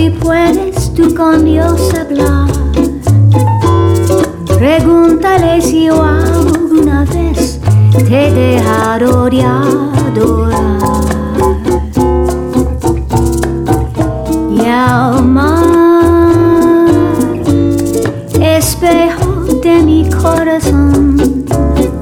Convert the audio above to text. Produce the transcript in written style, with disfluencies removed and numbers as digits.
Si puedes tú con Dios hablar, pregúntale si yo alguna vez te he dejado odiar.